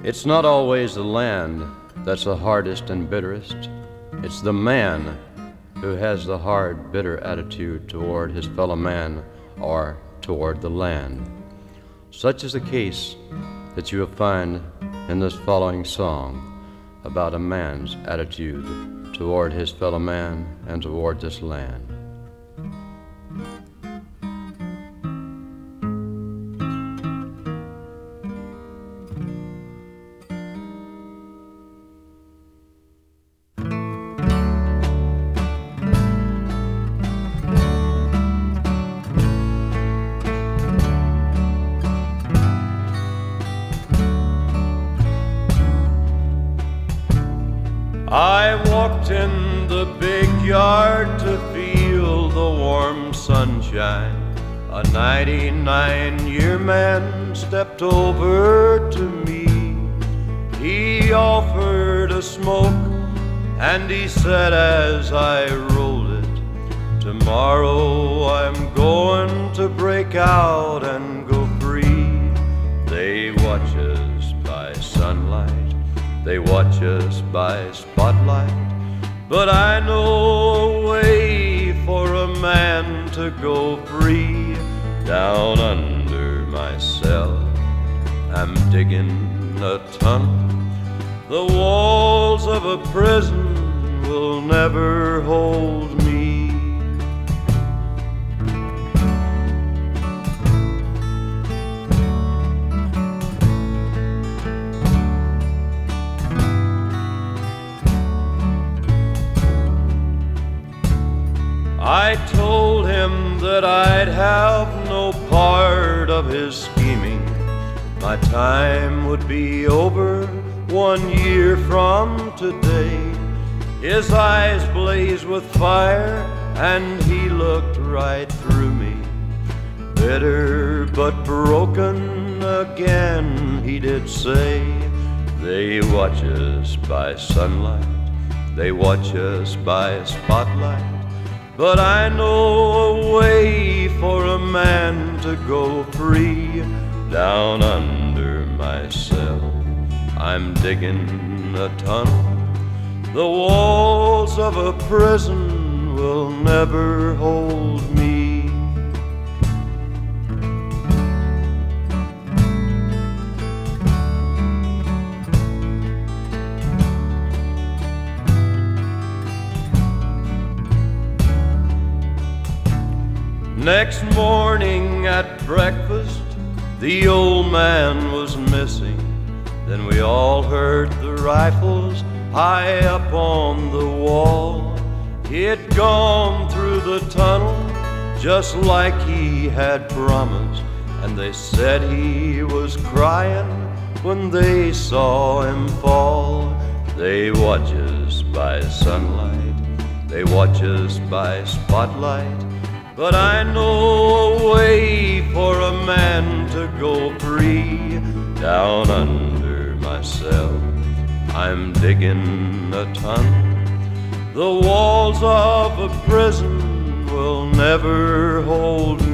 It's not always the land that's the hardest and bitterest. It's the man who has the hard, bitter attitude toward his fellow man or toward the land. Such is the case that you will find in this following song about a man's attitude toward his fellow man and toward this land. I walked in the big yard to feel the warm sunshine. A 99-year man stepped over to me. He offered a smoke and he said as I rolled it, tomorrow I'm going to break out and go free. They watch us by sunlight, they watch us by spotlight, but I know a way for a man to go free. Down under myself, I'm digging a tunnel. The walls of a prison will never hold me. I told him that I'd have no part of his scheming. My time would be over 1 year from today. His eyes blazed with fire and he looked right through me. Bitter but broken again, he did say, they watch us by sunlight, they watch us by spotlight, but I know a way for a man to go free. Down under myself, I'm digging a tunnel. The walls of a prison will never hold me. Next morning at breakfast, the old man was missing. Then we all heard the rifles high up on the wall. He'd gone through the tunnel just like he had promised, and they said he was crying when they saw him fall. They watch us by sunlight, they watch us by spotlight, but I know a way for a man to go free. Down under myself, I'm digging a tunnel. The walls of a prison will never hold